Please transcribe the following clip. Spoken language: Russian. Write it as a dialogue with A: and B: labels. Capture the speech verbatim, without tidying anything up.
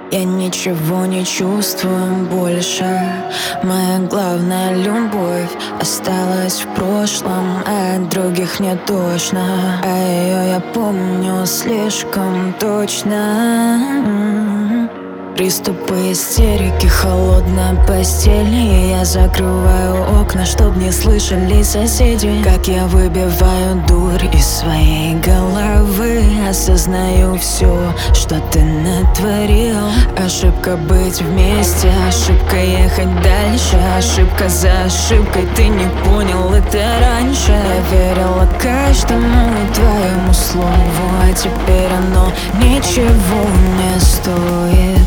A: Я ничего не чувствую больше. Моя главная любовь осталась в прошлом, а от других не точно. А ее я помню слишком точно. Приступы истерики, холодная постель, и я закрываю окна, чтоб не слышали соседи. Как я выбиваю дурь из своей головы, осознаю все, что ты натворил. Ошибка быть вместе, ошибка ехать дальше, ошибка за ошибкой, ты не понял это раньше. Я верила каждому твоему слову, а теперь оно ничего не стоит.